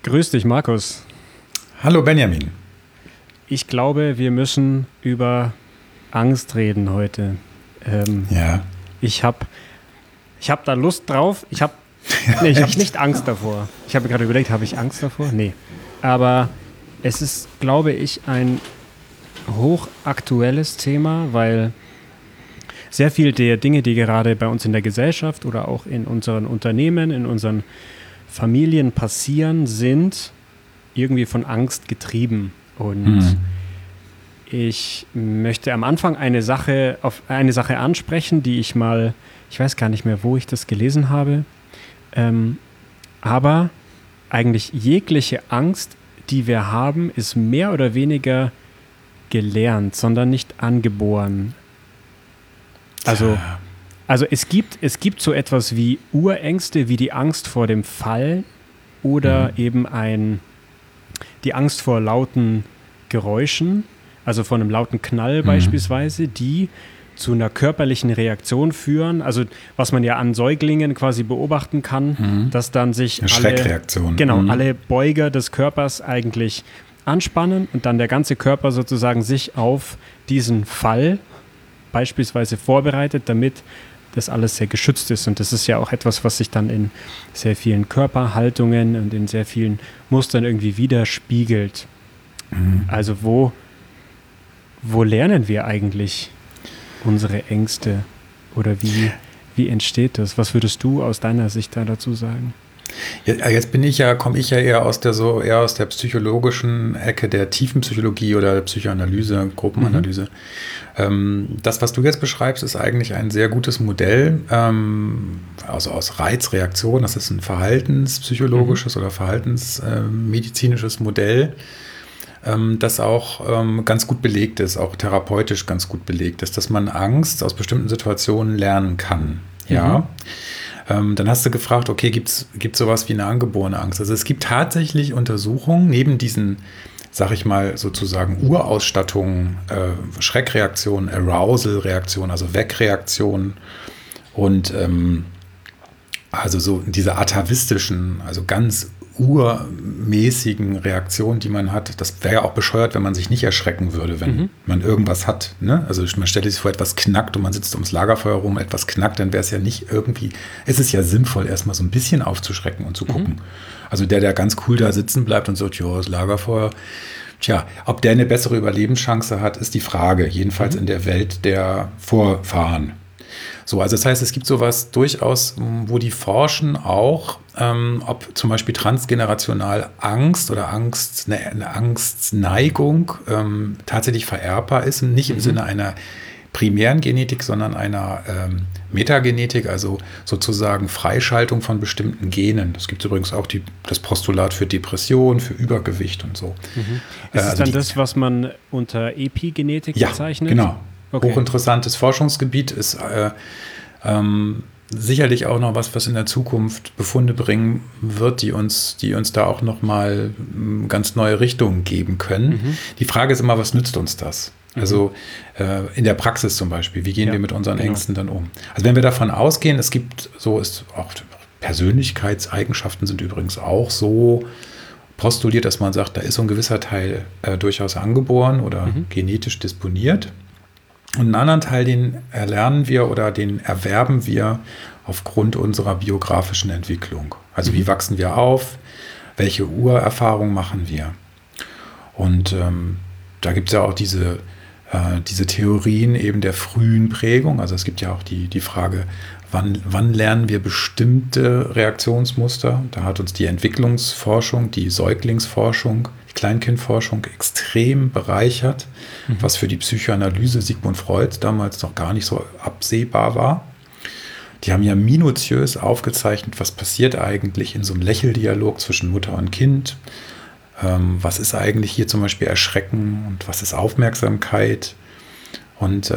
Grüß dich, Markus. Hallo, Benjamin. Ich glaube, wir müssen über Angst reden heute. Ja. Ich hab da Lust drauf. Ich habe nicht Angst davor. Ich habe mir gerade überlegt, habe ich Angst davor? Nee. Aber es ist, glaube ich, ein hochaktuelles Thema, weil sehr viel der Dinge, die gerade bei uns in der Gesellschaft oder auch in unseren Unternehmen, in unseren Familien passieren, sind irgendwie von Angst getrieben. Und ich möchte am Anfang eine Sache ansprechen, die ich weiß gar nicht mehr, wo ich das gelesen habe, aber eigentlich jegliche Angst, die wir haben, ist mehr oder weniger gelernt, sondern nicht angeboren. Also es gibt so etwas wie Urängste, wie die Angst vor dem Fall oder eben die Angst vor lauten Geräuschen, also vor einem lauten Knall beispielsweise, die zu einer körperlichen Reaktion führen, also was man ja an Säuglingen quasi beobachten kann, dass dann sich Schreckreaktion. Alle Beuger des Körpers eigentlich anspannen und dann der ganze Körper sozusagen sich auf diesen Fall beispielsweise vorbereitet, damit das alles sehr geschützt ist. Und das ist ja auch etwas, was sich dann in sehr vielen Körperhaltungen und in sehr vielen Mustern irgendwie widerspiegelt. Also wo lernen wir eigentlich unsere Ängste oder wie entsteht das? Was würdest du aus deiner Sicht da dazu sagen? Ja, jetzt komme ich ja eher aus der psychologischen Ecke der Tiefenpsychologie oder der Psychoanalyse, Gruppenanalyse. Das, was du jetzt beschreibst, ist eigentlich ein sehr gutes Modell, also aus Reizreaktion. Das ist ein verhaltenspsychologisches oder verhaltensmedizinisches Modell, das auch ganz gut belegt ist, auch therapeutisch ganz gut belegt ist, dass man Angst aus bestimmten Situationen lernen kann. Ja. Dann hast du gefragt, okay, gibt's sowas wie eine angeborene Angst? Also es gibt tatsächlich Untersuchungen, neben diesen, sag ich mal, sozusagen Urausstattungen, Schreckreaktionen, Arousal-Reaktionen, also Wegreaktionen und also so diese atavistischen, also ganz urmäßigen Reaktionen, die man hat. Das wäre ja auch bescheuert, wenn man sich nicht erschrecken würde, wenn man irgendwas hat. Ne? Also man stellt sich vor, etwas knackt und man sitzt ums Lagerfeuer rum, etwas knackt, dann wäre es ja nicht irgendwie, es ist ja sinnvoll, erstmal so ein bisschen aufzuschrecken und zu gucken. Also der ganz cool da sitzen bleibt und sagt, ja, das Lagerfeuer, tja, ob der eine bessere Überlebenschance hat, ist die Frage, jedenfalls in der Welt der Vorfahren. So, also das heißt, es gibt sowas durchaus, wo die forschen auch, ob zum Beispiel transgenerational Angst oder eine Angstneigung tatsächlich vererbbar ist, nicht im Sinne einer primären Genetik, sondern einer Metagenetik, also sozusagen Freischaltung von bestimmten Genen. Das gibt übrigens auch das Postulat für Depression, für Übergewicht und so. Ist es dann das, was man unter Epigenetik bezeichnet? Ja, genau. Okay. Hochinteressantes Forschungsgebiet ist sicherlich auch noch was in der Zukunft Befunde bringen wird, die uns da auch noch mal ganz neue Richtungen geben können. Die Frage ist immer, was nützt uns das? Also in der Praxis zum Beispiel, wie gehen wir mit unseren Ängsten dann um? Also wenn wir davon ausgehen, es gibt auch Persönlichkeitseigenschaften sind übrigens auch so postuliert, dass man sagt, da ist so ein gewisser Teil durchaus angeboren oder genetisch disponiert. Und einen anderen Teil, den erlernen wir oder den erwerben wir aufgrund unserer biografischen Entwicklung. Also wie wachsen wir auf? Welche Urerfahrung machen wir? Und da gibt es ja auch diese Theorien eben der frühen Prägung. Also es gibt ja auch die Frage, wann lernen wir bestimmte Reaktionsmuster? Da hat uns die Entwicklungsforschung, die Säuglingsforschung, die Kleinkindforschung extrem bereichert, was für die Psychoanalyse Sigmund Freud damals noch gar nicht so absehbar war. Die haben ja minutiös aufgezeichnet, was passiert eigentlich in so einem Lächeldialog zwischen Mutter und Kind. Was ist eigentlich hier zum Beispiel Erschrecken und was ist Aufmerksamkeit? Und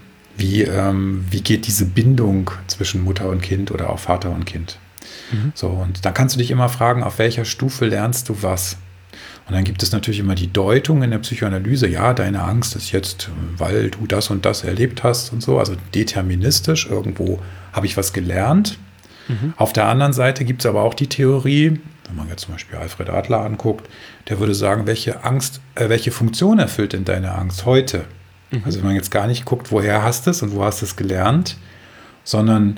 wie geht diese Bindung zwischen Mutter und Kind oder auch Vater und Kind? So, und da kannst du dich immer fragen, auf welcher Stufe lernst du was? Und dann gibt es natürlich immer die Deutung in der Psychoanalyse, ja, deine Angst ist jetzt, weil du das und das erlebt hast und so, also deterministisch, irgendwo habe ich was gelernt. Auf der anderen Seite gibt es aber auch die Theorie, wenn man jetzt zum Beispiel Alfred Adler anguckt, der würde sagen, welche Funktion erfüllt denn deine Angst heute? Also wenn man jetzt gar nicht guckt, woher hast du es und wo hast du es gelernt, sondern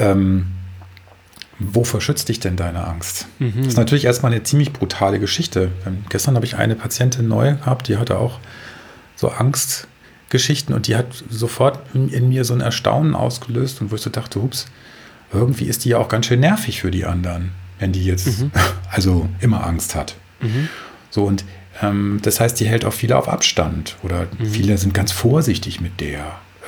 wovor schützt dich denn deine Angst? Das ist natürlich erstmal eine ziemlich brutale Geschichte. Gestern habe ich eine Patientin neu gehabt, die hatte auch so Angstgeschichten und die hat sofort in mir so ein Erstaunen ausgelöst und wo ich so dachte, ups, irgendwie ist die ja auch ganz schön nervig für die anderen, wenn die jetzt also immer Angst hat. So und das heißt, die hält auch viele auf Abstand oder viele sind ganz vorsichtig mit der.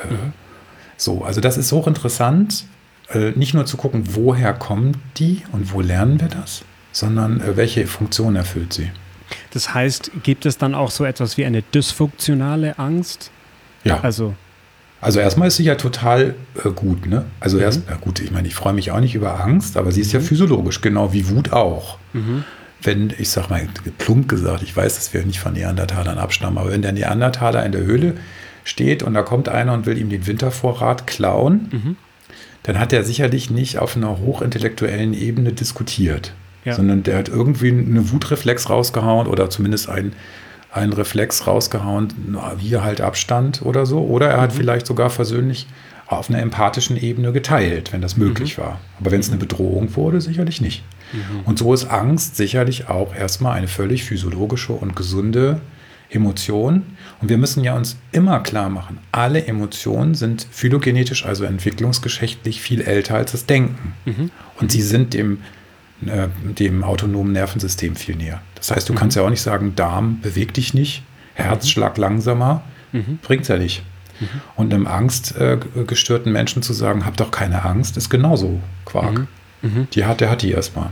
So, also das ist hochinteressant, nicht nur zu gucken, woher kommt die und wo lernen wir das, sondern welche Funktion erfüllt sie. Das heißt, gibt es dann auch so etwas wie eine dysfunktionale Angst? Ja. Also erstmal ist sie ja total gut, ne? Also gut, ich meine, ich freue mich auch nicht über Angst, aber sie ist ja physiologisch, genau wie Wut auch. Wenn, ich sag mal, plump gesagt, ich weiß, dass wir nicht von Neandertalern abstammen, aber wenn der Neandertaler in der Höhle steht und da kommt einer und will ihm den Wintervorrat klauen, dann hat er sicherlich nicht auf einer hochintellektuellen Ebene diskutiert, sondern der hat irgendwie einen Wutreflex rausgehauen oder zumindest einen Reflex rausgehauen, wie halt Abstand oder so. Oder er hat vielleicht sogar versöhnlich auf einer empathischen Ebene geteilt, wenn das möglich war. Aber wenn es eine Bedrohung wurde, sicherlich nicht. Und so ist Angst sicherlich auch erstmal eine völlig physiologische und gesunde Emotion. Und wir müssen ja uns immer klar machen, alle Emotionen sind phylogenetisch, also entwicklungsgeschichtlich viel älter als das Denken. Und sie sind dem autonomen Nervensystem viel näher. Das heißt, du kannst ja auch nicht sagen, Darm, beweg dich nicht, Herzschlag langsamer, bringt's ja nicht. Und einem angstgestörten Menschen zu sagen, hab doch keine Angst, ist genauso Quark. Der hat die erstmal.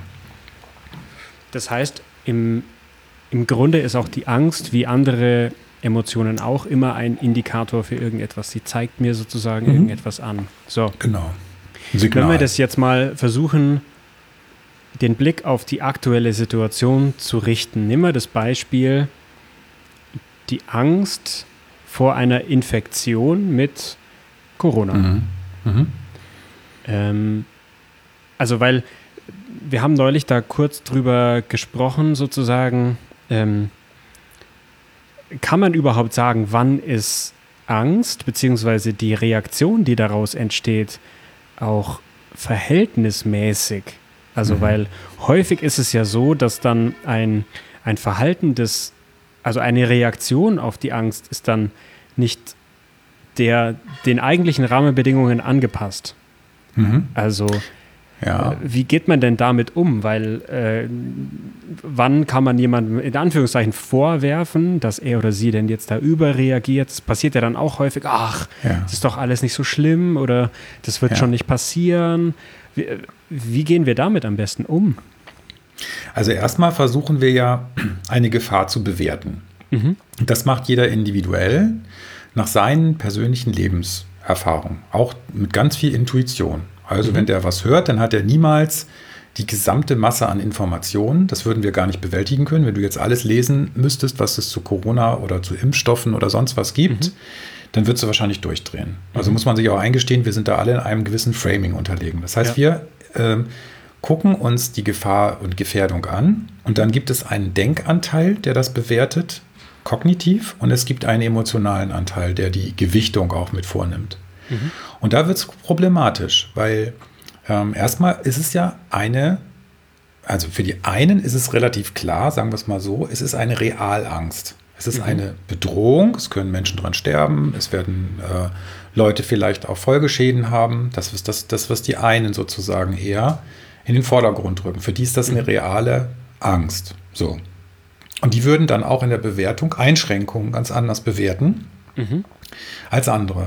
Das heißt, im Grunde ist auch die Angst, wie andere Emotionen auch, immer ein Indikator für irgendetwas. Sie zeigt mir sozusagen irgendetwas an. So. Genau. Wenn wir das jetzt mal versuchen, den Blick auf die aktuelle Situation zu richten. Nehmen wir das Beispiel, die Angst vor einer Infektion mit Corona. Also weil wir haben neulich da kurz drüber gesprochen, sozusagen, kann man überhaupt sagen, wann ist Angst, beziehungsweise die Reaktion, die daraus entsteht, auch verhältnismäßig? Also weil häufig ist es ja so, dass dann ein Verhalten also eine Reaktion auf die Angst ist dann nicht den eigentlichen Rahmenbedingungen angepasst. Also wie geht man denn damit um? Weil wann kann man jemandem in Anführungszeichen vorwerfen, dass er oder sie denn jetzt da überreagiert? Das passiert ja dann auch häufig, das ist doch alles nicht so schlimm oder das wird schon nicht passieren. Wie gehen wir damit am besten um? Also erstmal versuchen wir ja, eine Gefahr zu bewerten. Das macht jeder individuell nach seinen persönlichen Lebenserfahrungen, auch mit ganz viel Intuition. Also wenn der was hört, dann hat er niemals die gesamte Masse an Informationen. Das würden wir gar nicht bewältigen können. Wenn du jetzt alles lesen müsstest, was es zu Corona oder zu Impfstoffen oder sonst was gibt, dann würdest du wahrscheinlich durchdrehen. Also muss man sich auch eingestehen, wir sind da alle in einem gewissen Framing unterlegen. Das heißt, wir gucken uns die Gefahr und Gefährdung an und dann gibt es einen Denkanteil, der das bewertet, kognitiv, und es gibt einen emotionalen Anteil, der die Gewichtung auch mit vornimmt. Und da wird es problematisch, weil erstmal ist es ja also für die einen ist es relativ klar, sagen wir es mal so, es ist eine Realangst. Es ist eine Bedrohung, es können Menschen dran sterben, es werden Leute vielleicht auch Folgeschäden haben. Das ist das, was die einen sozusagen eher in den Vordergrund rücken. Für die ist das eine reale Angst. So. Und die würden dann auch in der Bewertung Einschränkungen ganz anders bewerten als andere.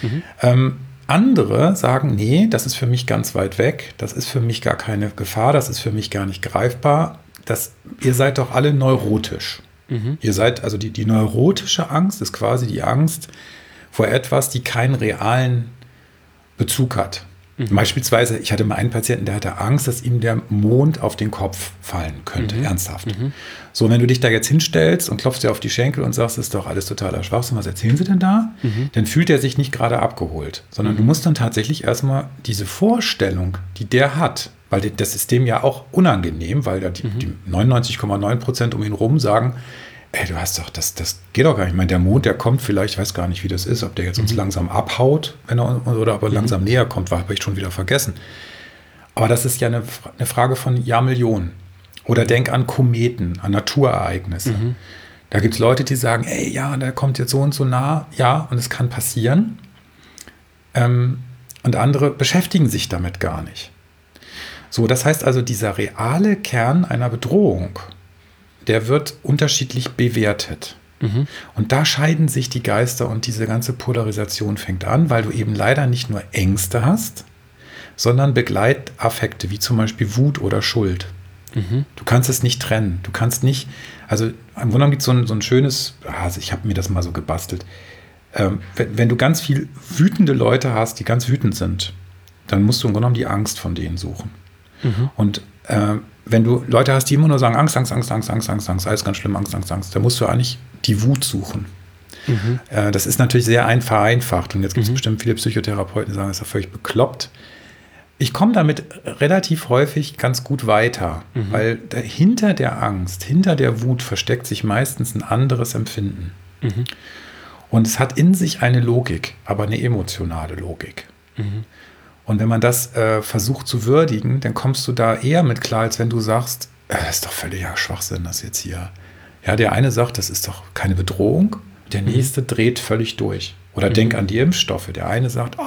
Andere sagen, nee, das ist für mich ganz weit weg, das ist für mich gar keine Gefahr, das ist für mich gar nicht greifbar. Ihr seid doch alle neurotisch. Ihr seid, also die neurotische Angst ist quasi die Angst vor etwas, die keinen realen Bezug hat. Beispielsweise, ich hatte mal einen Patienten, der hatte Angst, dass ihm der Mond auf den Kopf fallen könnte, ernsthaft. So, wenn du dich da jetzt hinstellst und klopfst dir auf die Schenkel und sagst, das ist doch alles totaler Schwachsinn, was erzählen sie denn da? Dann fühlt er sich nicht gerade abgeholt, sondern du musst dann tatsächlich erstmal diese Vorstellung, die der hat, Weil das ist dem ja auch unangenehm, weil da die 99,9% um ihn rum sagen, ey, du hast doch, das geht doch gar nicht. Ich meine, der Mond, der kommt vielleicht, ich weiß gar nicht, wie das ist, ob der jetzt uns langsam abhaut, oder ob er langsam näher kommt, habe ich schon wieder vergessen. Aber das ist ja eine Frage von Jahrmillionen. Oder denk an Kometen, an Naturereignisse. Da gibt es Leute, die sagen, ey, ja, der kommt jetzt so und so nah. Ja, und es kann passieren. Und andere beschäftigen sich damit gar nicht. So, das heißt also, dieser reale Kern einer Bedrohung, der wird unterschiedlich bewertet. Und da scheiden sich die Geister und diese ganze Polarisation fängt an, weil du eben leider nicht nur Ängste hast, sondern Begleitaffekte, wie zum Beispiel Wut oder Schuld. Du kannst es nicht trennen. Du kannst nicht, also im Grunde genommen gibt es so ein schönes, also ich habe mir das mal so gebastelt. Wenn du ganz viel wütende Leute hast, die ganz wütend sind, dann musst du im Grunde genommen die Angst von denen suchen. Und wenn du Leute hast, die immer nur sagen, Angst, Angst, Angst, Angst, Angst, Angst, Angst, alles ganz schlimm, Angst, Angst, Angst, dann musst du eigentlich die Wut suchen. Das ist natürlich sehr vereinfacht. Und jetzt gibt es bestimmt viele Psychotherapeuten, die sagen, das ist ja völlig bekloppt. Ich komme damit relativ häufig ganz gut weiter, weil hinter der Angst, hinter der Wut versteckt sich meistens ein anderes Empfinden. Und es hat in sich eine Logik, aber eine emotionale Logik. Und wenn man das versucht zu würdigen, dann kommst du da eher mit klar, als wenn du sagst, das ist doch völliger Schwachsinn, das jetzt hier. Ja, der eine sagt, das ist doch keine Bedrohung, der nächste dreht völlig durch. Oder denk an die Impfstoffe. Der eine sagt,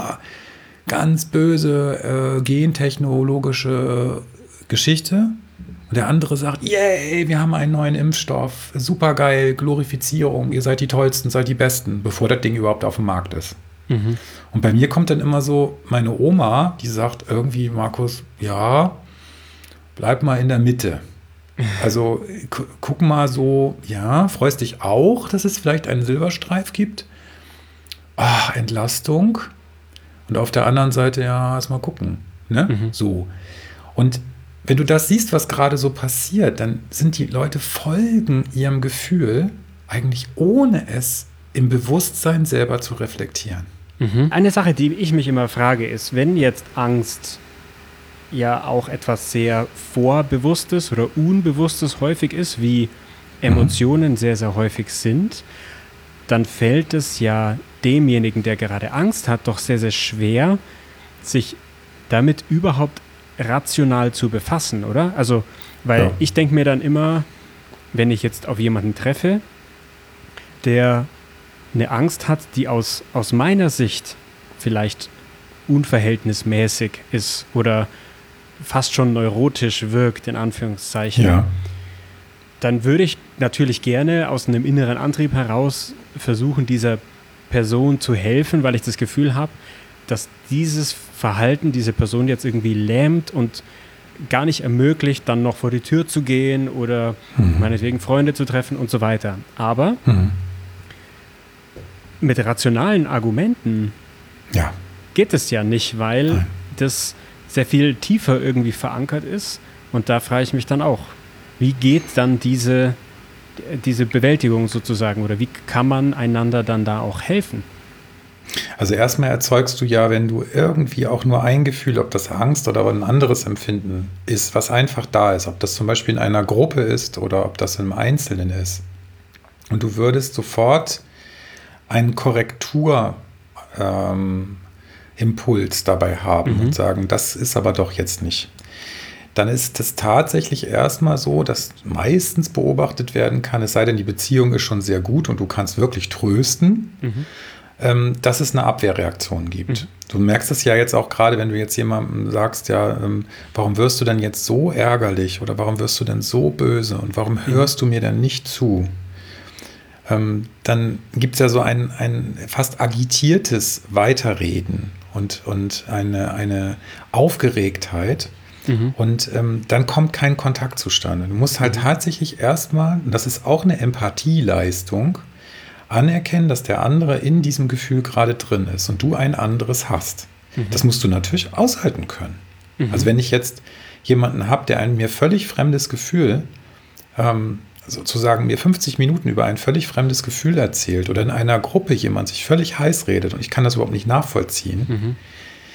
ganz böse gentechnologische Geschichte. Und der andere sagt, yay, wir haben einen neuen Impfstoff, supergeil, Glorifizierung, ihr seid die Tollsten, seid die Besten, bevor das Ding überhaupt auf dem Markt ist. Und bei mir kommt dann immer so meine Oma, die sagt irgendwie, Markus, ja, bleib mal in der Mitte. Also guck mal so, ja, freust dich auch, dass es vielleicht einen Silberstreif gibt? Ach, Entlastung. Und auf der anderen Seite, ja, erst mal gucken. Ne? So. Und wenn du das siehst, was gerade so passiert, dann sind die Leute folgen ihrem Gefühl, eigentlich ohne es im Bewusstsein selber zu reflektieren. Eine Sache, die ich mich immer frage, ist, wenn jetzt Angst ja auch etwas sehr Vorbewusstes oder Unbewusstes häufig ist, wie Emotionen sehr, sehr häufig sind, dann fällt es ja demjenigen, der gerade Angst hat, doch sehr, sehr schwer, sich damit überhaupt rational zu befassen, oder? Also, weil ich denke mir dann immer, wenn ich jetzt auf jemanden treffe, der eine Angst hat, die aus meiner Sicht vielleicht unverhältnismäßig ist oder fast schon neurotisch wirkt, in Anführungszeichen, dann würde ich natürlich gerne aus einem inneren Antrieb heraus versuchen, dieser Person zu helfen, weil ich das Gefühl habe, dass dieses Verhalten diese Person jetzt irgendwie lähmt und gar nicht ermöglicht, dann noch vor die Tür zu gehen oder meinetwegen Freunde zu treffen und so weiter. Aber mit rationalen Argumenten geht es ja nicht, weil das sehr viel tiefer irgendwie verankert ist. Und da frage ich mich dann auch, wie geht dann diese Bewältigung sozusagen oder wie kann man einander dann da auch helfen? Also erstmal erzeugst du ja, wenn du irgendwie auch nur ein Gefühl, ob das Angst oder ein anderes Empfinden ist, was einfach da ist, ob das zum Beispiel in einer Gruppe ist oder ob das im Einzelnen ist. Und du würdest sofort einen Korrekturimpuls dabei haben und sagen, das ist aber doch jetzt nicht. Dann ist es tatsächlich erstmal so, dass meistens beobachtet werden kann, es sei denn, die Beziehung ist schon sehr gut und du kannst wirklich trösten, dass es eine Abwehrreaktion gibt. Du merkst es ja jetzt auch gerade, wenn du jetzt jemandem sagst, ja, warum wirst du denn jetzt so ärgerlich oder warum wirst du denn so böse und warum hörst du mir denn nicht zu? Dann gibt es ja so ein fast agitiertes Weiterreden und eine Aufgeregtheit. Und dann kommt kein Kontakt zustande. Du musst halt tatsächlich erstmal, und das ist auch eine Empathieleistung, anerkennen, dass der andere in diesem Gefühl gerade drin ist und du ein anderes hast. Das musst du natürlich aushalten können. Also wenn ich jetzt jemanden habe, der ein mir völlig fremdes Gefühl, sozusagen mir 50 Minuten über ein völlig fremdes Gefühl erzählt oder in einer Gruppe jemand sich völlig heiß redet und ich kann das überhaupt nicht nachvollziehen,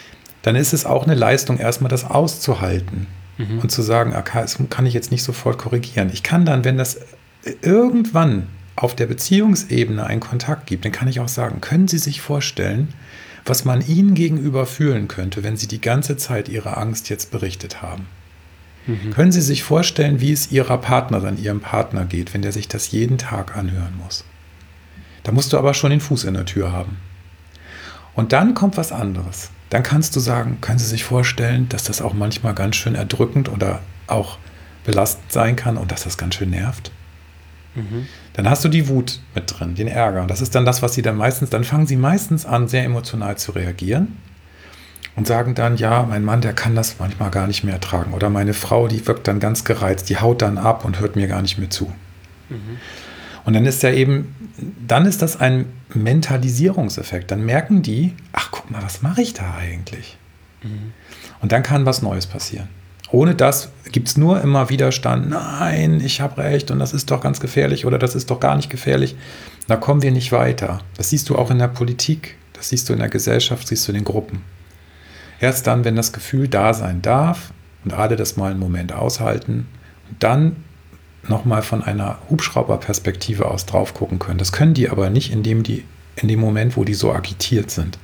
dann ist es auch eine Leistung, erstmal das auszuhalten und zu sagen, okay, das kann ich jetzt nicht sofort korrigieren. Ich kann dann, wenn das irgendwann auf der Beziehungsebene einen Kontakt gibt, dann kann ich auch sagen, können Sie sich vorstellen, was man Ihnen gegenüber fühlen könnte, wenn Sie die ganze Zeit Ihre Angst jetzt berichtet haben? Können Sie sich vorstellen, wie es Ihrer Partnerin, Ihrem Partner geht, wenn der sich das jeden Tag anhören muss? Da musst du aber schon den Fuß in der Tür haben. Und dann kommt was anderes. Dann kannst du sagen, können Sie sich vorstellen, dass das auch manchmal ganz schön erdrückend oder auch belastend sein kann und dass das ganz schön nervt? Dann hast du die Wut mit drin, den Ärger. Und das ist dann das, was sie dann fangen sie meistens an, sehr emotional zu reagieren und sagen dann, ja, mein Mann, der kann das manchmal gar nicht mehr ertragen. Oder meine Frau, die wirkt dann ganz gereizt, die haut dann ab und hört mir gar nicht mehr zu. Und dann ist das ein Mentalisierungseffekt. Dann merken die, ach, guck mal, was mache ich da eigentlich? Und dann kann was Neues passieren. Ohne das gibt es nur immer Widerstand. Nein, ich habe recht und das ist doch ganz gefährlich oder das ist doch gar nicht gefährlich. Da kommen wir nicht weiter. Das siehst du auch in der Politik, das siehst du in der Gesellschaft, siehst du in den Gruppen. Erst dann, wenn das Gefühl da sein darf und alle das mal einen Moment aushalten und dann nochmal von einer Hubschrauberperspektive aus drauf gucken können. Das können die aber nicht in dem Moment, wo die so agitiert sind.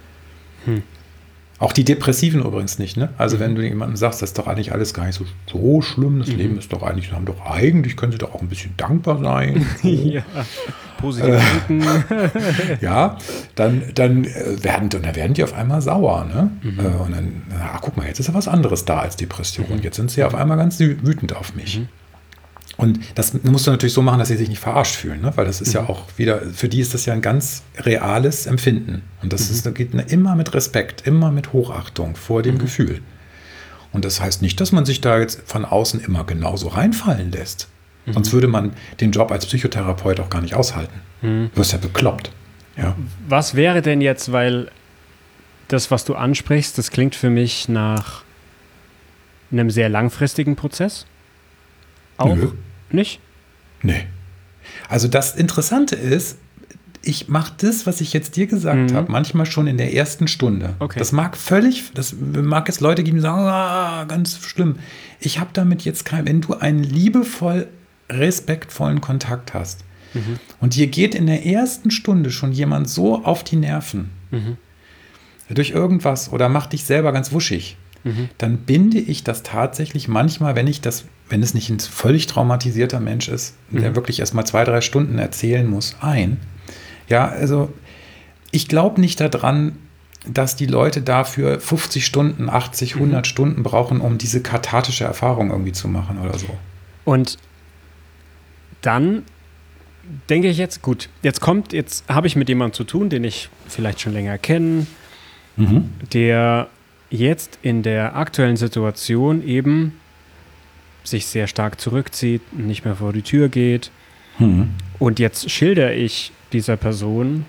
Auch die Depressiven übrigens nicht, ne? Also wenn du jemandem sagst, das ist doch eigentlich alles gar nicht so schlimm, das Leben ist doch eigentlich, können sie doch auch ein bisschen dankbar sein. Ja, positiv denken. Ja, dann werden die auf einmal sauer, ne? Und dann, guck mal, jetzt ist ja was anderes da als Depression. Jetzt sind sie auf einmal ganz wütend auf mich. Und das musst du natürlich so machen, dass sie sich nicht verarscht fühlen, ne? Weil das ist ja auch wieder, für die ist das ja ein ganz reales Empfinden. Und das geht immer mit Respekt, immer mit Hochachtung vor dem Gefühl. Und das heißt nicht, dass man sich da jetzt von außen immer genauso reinfallen lässt. Sonst würde man den Job als Psychotherapeut auch gar nicht aushalten. Du wirst ja bekloppt. Ja. Was wäre denn jetzt, weil das, was du ansprichst, das klingt für mich nach einem sehr langfristigen Prozess? Auch nicht? Nee. Also das Interessante ist, ich mache das, was ich jetzt dir gesagt habe, manchmal schon in der ersten Stunde. Okay. Das mag es Leute geben, die sagen, ganz schlimm. Ich habe damit jetzt wenn du einen liebevoll, respektvollen Kontakt hast und dir geht in der ersten Stunde schon jemand so auf die Nerven durch irgendwas oder macht dich selber ganz wuschig, dann binde ich das tatsächlich manchmal, wenn es nicht ein völlig traumatisierter Mensch ist, der wirklich erst mal 2-3 Stunden erzählen muss, ein. Ja, also ich glaube nicht daran, dass die Leute dafür 50 Stunden, 80, 100 Stunden brauchen, um diese kathartische Erfahrung irgendwie zu machen oder so. Und dann denke ich jetzt, gut, jetzt habe ich mit jemandem zu tun, den ich vielleicht schon länger kenne, der jetzt in der aktuellen Situation eben sich sehr stark zurückzieht, nicht mehr vor die Tür geht. Und jetzt schildere ich dieser Person,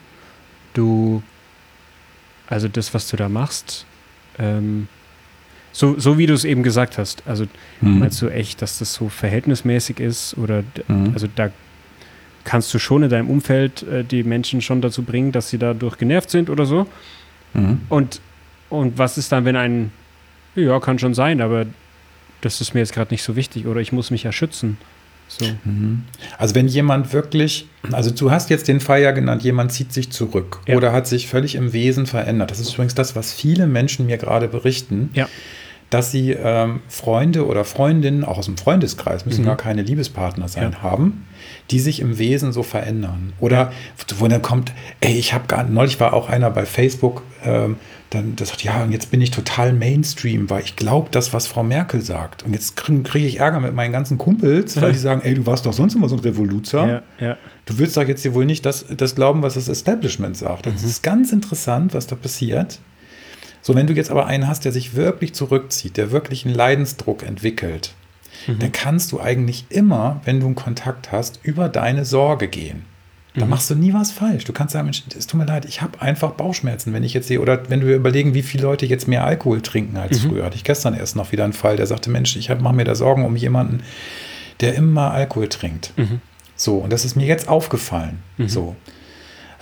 also das, was du da machst, so wie du es eben gesagt hast. Also meinst du echt, dass das so verhältnismäßig ist? Oder also da kannst du schon in deinem Umfeld die Menschen schon dazu bringen, dass sie dadurch genervt sind oder so? Und was ist dann, wenn ja, kann schon sein, aber das ist mir jetzt gerade nicht so wichtig oder ich muss mich ja schützen. So. Also wenn jemand wirklich, also du hast jetzt den Fall ja genannt, jemand zieht sich zurück oder hat sich völlig im Wesen verändert. Das ist übrigens das, was viele Menschen mir gerade berichten, dass sie Freunde oder Freundinnen, auch aus dem Freundeskreis, müssen gar keine Liebespartner sein, haben, die sich im Wesen so verändern. Oder wo dann kommt, neulich war auch einer bei Facebook, der sagt, ja, und jetzt bin ich total Mainstream, weil ich glaube das, was Frau Merkel sagt. Und jetzt kriege ich Ärger mit meinen ganzen Kumpels, weil die sagen, ey, du warst doch sonst immer so ein Revoluzer. Du willst doch jetzt hier wohl nicht das glauben, was das Establishment sagt. Das ist ganz interessant, was da passiert. So, wenn du jetzt aber einen hast, der sich wirklich zurückzieht, der wirklich einen Leidensdruck entwickelt, dann kannst du eigentlich immer, wenn du einen Kontakt hast, über deine Sorge gehen. Da machst du nie was falsch. Du kannst sagen, Mensch, es tut mir leid, ich habe einfach Bauchschmerzen, wenn ich jetzt sehe, oder wenn wir überlegen, wie viele Leute jetzt mehr Alkohol trinken als früher. Hatte ich gestern erst noch wieder einen Fall, der sagte, Mensch, ich mache mir da Sorgen um jemanden, der immer Alkohol trinkt. So, und das ist mir jetzt aufgefallen. So.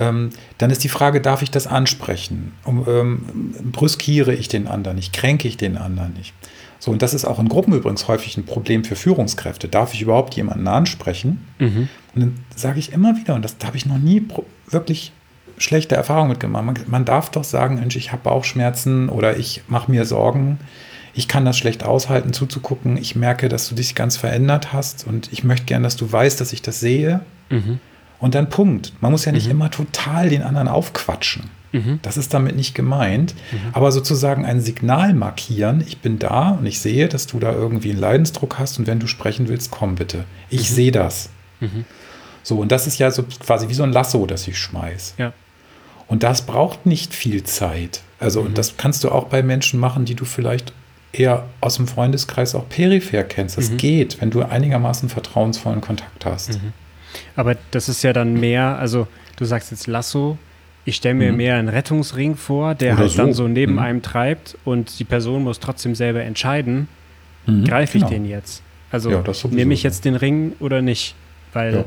dann ist die Frage, darf ich das ansprechen? Brüskiere ich den anderen nicht? Kränke ich den anderen nicht? So, und das ist auch in Gruppen übrigens häufig ein Problem für Führungskräfte. Darf ich überhaupt jemanden ansprechen? Und dann sage ich immer wieder, und da habe ich noch nie wirklich schlechte Erfahrungen mitgemacht. Man darf doch sagen, Mensch, ich habe Bauchschmerzen oder ich mache mir Sorgen. Ich kann das schlecht aushalten, zuzugucken. Ich merke, dass du dich ganz verändert hast und ich möchte gern, dass du weißt, dass ich das sehe. Und dann Punkt. Man muss ja nicht immer total den anderen aufquatschen. Das ist damit nicht gemeint. Aber sozusagen ein Signal markieren, ich bin da und ich sehe, dass du da irgendwie einen Leidensdruck hast und wenn du sprechen willst, komm bitte. Ich sehe das. So, und das ist ja so quasi wie so ein Lasso, das ich schmeiß. Ja. Und das braucht nicht viel Zeit. Also, und das kannst du auch bei Menschen machen, die du vielleicht eher aus dem Freundeskreis auch peripher kennst. Das geht, wenn du einigermaßen vertrauensvollen Kontakt hast. Aber das ist ja dann mehr, also du sagst jetzt Lasso, ich stelle mir mehr einen Rettungsring vor, der Oder halt dann so neben einem treibt und die Person muss trotzdem selber entscheiden, greife ich den jetzt? Also nehme ich jetzt den Ring oder nicht? Weil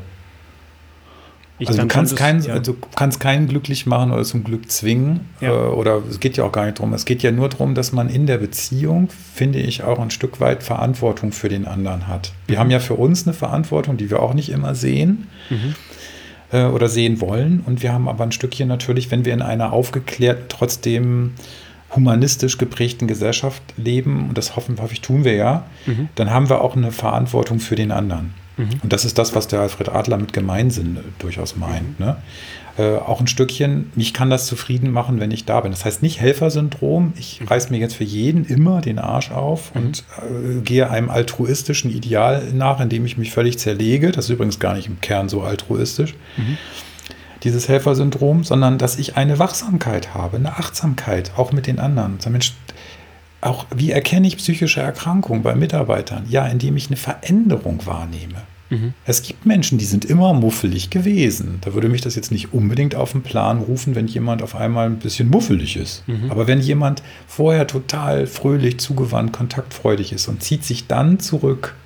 also du kannst keinen glücklich machen oder zum Glück zwingen. Oder es geht ja auch gar nicht darum. Es geht ja nur darum, dass man in der Beziehung, finde ich, auch ein Stück weit Verantwortung für den anderen hat. Wir haben ja für uns eine Verantwortung, die wir auch nicht immer sehen oder sehen wollen. Und wir haben aber ein Stückchen natürlich, wenn wir in einer aufgeklärten, trotzdem humanistisch geprägten Gesellschaft leben, und das hoffentlich tun wir ja, dann haben wir auch eine Verantwortung für den anderen. Und das ist das, was der Alfred Adler mit Gemeinsinn durchaus meint. Ne? Auch ein Stückchen, mich kann das zufrieden machen, wenn ich da bin. Das heißt nicht Helfersyndrom, ich reiß mir jetzt für jeden immer den Arsch auf und gehe einem altruistischen Ideal nach, indem ich mich völlig zerlege. Das ist übrigens gar nicht im Kern so altruistisch, dieses Helfersyndrom, sondern dass ich eine Wachsamkeit habe, eine Achtsamkeit, auch mit den anderen. Mensch, auch wie erkenne ich psychische Erkrankungen bei Mitarbeitern? Ja, indem ich eine Veränderung wahrnehme. Es gibt Menschen, die sind immer muffelig gewesen. Da würde mich das jetzt nicht unbedingt auf den Plan rufen, wenn jemand auf einmal ein bisschen muffelig ist. Aber wenn jemand vorher total fröhlich, zugewandt, kontaktfreudig ist und zieht sich dann zurück,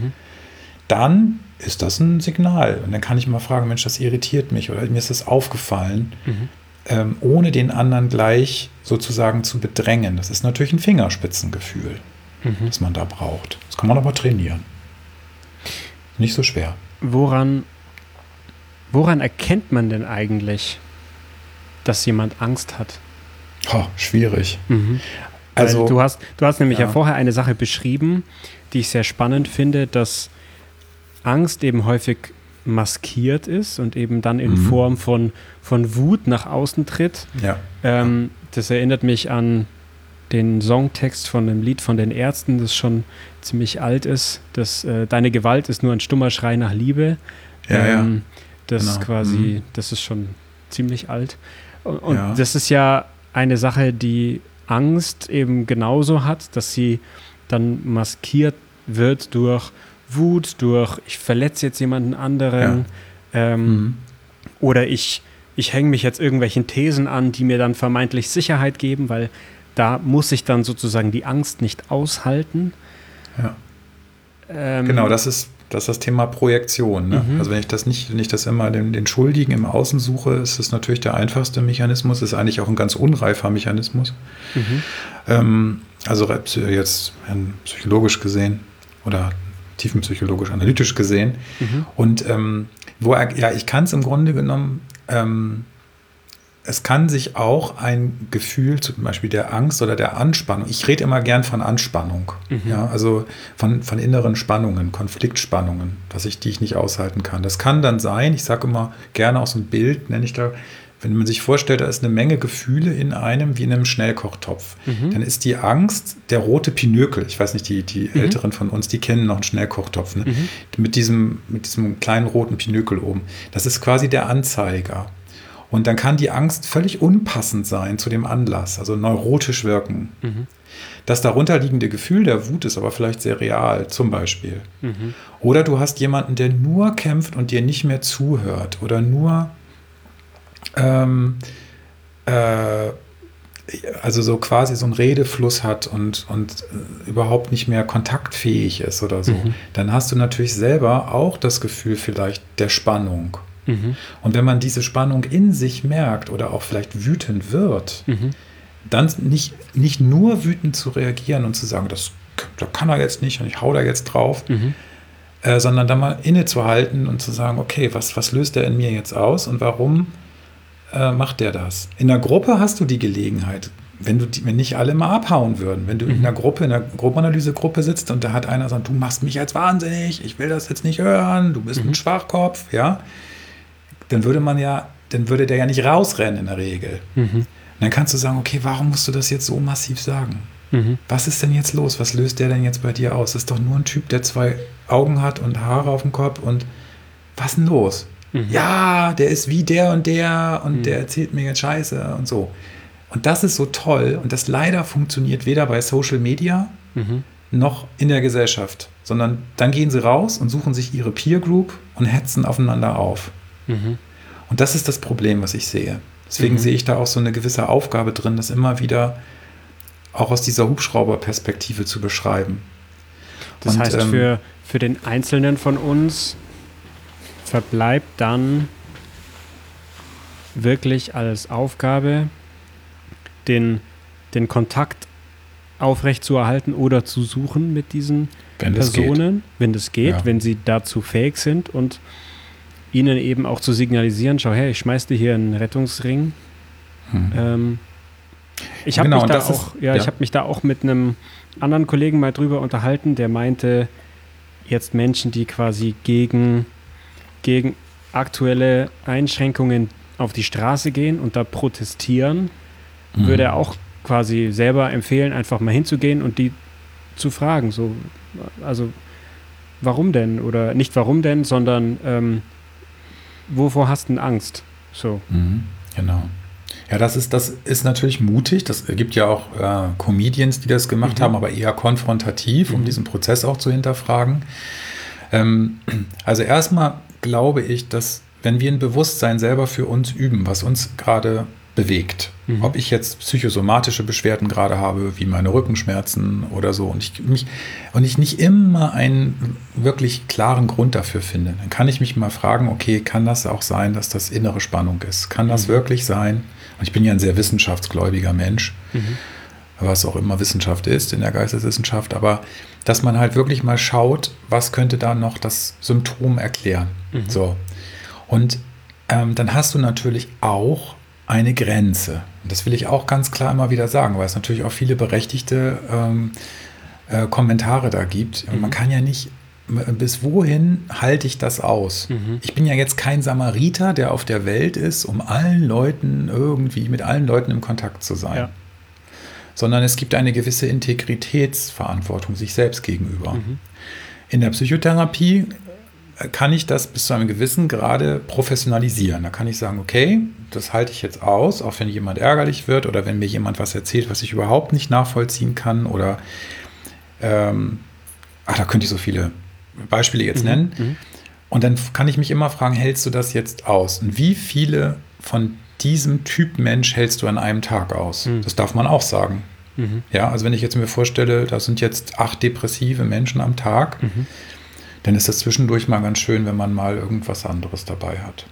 dann ist das ein Signal. Und dann kann ich mal fragen, Mensch, das irritiert mich oder mir ist das aufgefallen. Ohne den anderen gleich sozusagen zu bedrängen. Das ist natürlich ein Fingerspitzengefühl, das man da braucht. Das kann man aber trainieren. Nicht so schwer. Woran erkennt man denn eigentlich, dass jemand Angst hat? Schwierig. Also du hast nämlich ja vorher eine Sache beschrieben, die ich sehr spannend finde, dass Angst eben häufig maskiert ist und eben dann in Form von Wut nach außen tritt. Das erinnert mich an den Songtext von einem Lied von den Ärzten, das schon ziemlich alt ist. Das Deine Gewalt ist nur ein stummer Schrei nach Liebe. Das ist quasi, das ist schon ziemlich alt. Und das ist ja eine Sache, die Angst eben genauso hat, dass sie dann maskiert wird durch Wut, durch ich verletze jetzt jemanden anderen oder ich hänge mich jetzt irgendwelchen Thesen an, die mir dann vermeintlich Sicherheit geben, weil da muss ich dann sozusagen die Angst nicht aushalten. Genau, das ist das Thema Projektion. Ne? Also wenn ich das immer den Schuldigen im Außen suche, ist das natürlich der einfachste Mechanismus, ist eigentlich auch ein ganz unreifer Mechanismus. Also jetzt psychologisch gesehen oder tiefenpsychologisch, analytisch gesehen. Und ich kann es im Grunde genommen, es kann sich auch ein Gefühl, zum Beispiel der Angst oder der Anspannung, ich rede immer gern von Anspannung, also von inneren Spannungen, Konfliktspannungen, die ich nicht aushalten kann. Das kann dann sein, ich sage immer gerne auch so ein Bild, nenne ich da, wenn man sich vorstellt, da ist eine Menge Gefühle in einem, wie in einem Schnellkochtopf. Dann ist die Angst der rote Pinökel. Ich weiß nicht, die Älteren von uns, die kennen noch einen Schnellkochtopf. Ne? Mit diesem kleinen roten Pinökel oben. Das ist quasi der Anzeiger. Und dann kann die Angst völlig unpassend sein zu dem Anlass, also neurotisch wirken. Das darunterliegende Gefühl der Wut ist aber vielleicht sehr real, zum Beispiel. Oder du hast jemanden, der nur kämpft und dir nicht mehr zuhört oder nur also so quasi so einen Redefluss hat und überhaupt nicht mehr kontaktfähig ist oder so, dann hast du natürlich selber auch das Gefühl vielleicht der Spannung. Und wenn man diese Spannung in sich merkt oder auch vielleicht wütend wird, dann nicht nur wütend zu reagieren und zu sagen, das kann er jetzt nicht und ich hau da jetzt drauf, sondern dann mal innezuhalten und zu sagen, okay, was löst der in mir jetzt aus und warum macht der das? In der Gruppe hast du die Gelegenheit, wenn nicht alle mal abhauen würden, wenn du in der Gruppenanalyse-Gruppe sitzt und da hat einer gesagt, du machst mich jetzt wahnsinnig, ich will das jetzt nicht hören, du bist ein Schwachkopf, ja, dann würde der ja nicht rausrennen in der Regel. Und dann kannst du sagen, okay, warum musst du das jetzt so massiv sagen? Was ist denn jetzt los? Was löst der denn jetzt bei dir aus? Das ist doch nur ein Typ, der 2 Augen hat und Haare auf dem Kopf und was ist denn los? Ja, der ist wie der und der erzählt mir jetzt Scheiße und so. Und das ist so toll und das leider funktioniert weder bei Social Media noch in der Gesellschaft, sondern dann gehen sie raus und suchen sich ihre Peer Group und hetzen aufeinander auf. Und das ist das Problem, was ich sehe. Deswegen sehe ich da auch so eine gewisse Aufgabe drin, das immer wieder auch aus dieser Hubschrauberperspektive zu beschreiben. Das heißt, für den Einzelnen von uns verbleibt dann wirklich als Aufgabe, den Kontakt aufrechtzuerhalten oder zu suchen mit diesen Personen, wenn das geht, wenn sie dazu fähig sind und ihnen eben auch zu signalisieren, schau her, ich schmeiß dir hier einen Rettungsring. Ich habe mich da auch mit einem anderen Kollegen mal drüber unterhalten, der meinte, jetzt Menschen, die quasi gegen aktuelle Einschränkungen auf die Straße gehen und da protestieren, würde er auch quasi selber empfehlen, einfach mal hinzugehen und die zu fragen, so, also warum denn? Oder nicht warum denn, sondern wovor hast du denn Angst? So. Genau. Ja, das ist natürlich mutig. Das gibt ja auch Comedians, die das gemacht haben, aber eher konfrontativ, um diesen Prozess auch zu hinterfragen. Also erstmal glaube ich, dass wenn wir ein Bewusstsein selber für uns üben, was uns gerade bewegt, ob ich jetzt psychosomatische Beschwerden gerade habe, wie meine Rückenschmerzen oder so, und ich nicht immer einen wirklich klaren Grund dafür finde, dann kann ich mich mal fragen, okay, kann das auch sein, dass das innere Spannung ist? Kann das wirklich sein? Und ich bin ja ein sehr wissenschaftsgläubiger Mensch, was auch immer Wissenschaft ist in der Geisteswissenschaft, aber dass man halt wirklich mal schaut, was könnte da noch das Symptom erklären. So. Und dann hast du natürlich auch eine Grenze. Und das will ich auch ganz klar immer wieder sagen, weil es natürlich auch viele berechtigte Kommentare da gibt. Und man kann ja nicht, bis wohin halte ich das aus? Ich bin ja jetzt kein Samariter, der auf der Welt ist, um mit allen Leuten im Kontakt zu sein. Ja. Sondern es gibt eine gewisse Integritätsverantwortung sich selbst gegenüber. In der Psychotherapie kann ich das bis zu einem gewissen Grade professionalisieren. Da kann ich sagen, okay, das halte ich jetzt aus, auch wenn jemand ärgerlich wird oder wenn mir jemand was erzählt, was ich überhaupt nicht nachvollziehen kann oder da könnte ich so viele Beispiele jetzt nennen. Und dann kann ich mich immer fragen, hältst du das jetzt aus? Und wie viele von diesem Typ Mensch hältst du an einem Tag aus? Das darf man auch sagen. Ja, also wenn ich jetzt mir vorstelle, da sind jetzt 8 depressive Menschen am Tag, dann ist das zwischendurch mal ganz schön, wenn man mal irgendwas anderes dabei hat.